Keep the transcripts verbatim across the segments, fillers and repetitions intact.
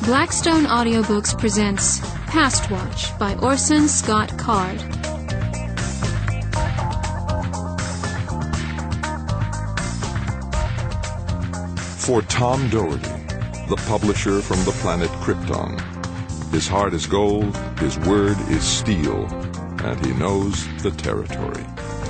Blackstone Audiobooks presents Past Watch by Orson Scott Card. For Tom Doherty, the publisher from the planet Krypton. His heart is gold, his word is steel, and he knows the territory.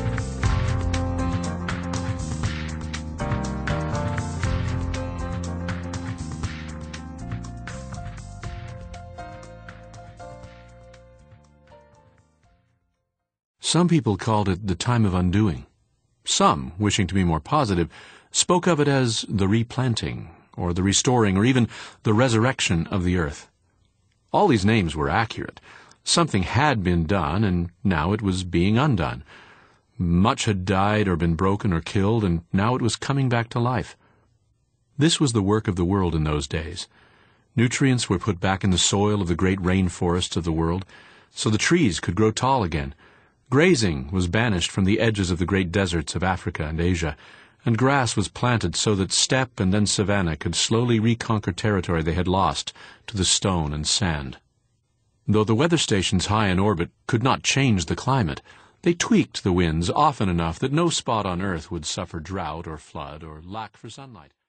Some people called it the time of undoing. Some, wishing to be more positive, spoke of it as the replanting, or the restoring, or even the resurrection of the earth. All these names were accurate. Something had been done, and now it was being undone. Much had died or been broken or killed, and now it was coming back to life. This was the work of the world in those days. Nutrients were put back in the soil of the great rainforests of the world, so the trees could grow tall again. Grazing was banished from the edges of the great deserts of Africa and Asia, and grass was planted so that steppe and then savanna could slowly reconquer territory they had lost to the stone and sand. Though the weather stations high in orbit could not change the climate, they tweaked the winds often enough that no spot on Earth would suffer drought or flood or lack for sunlight.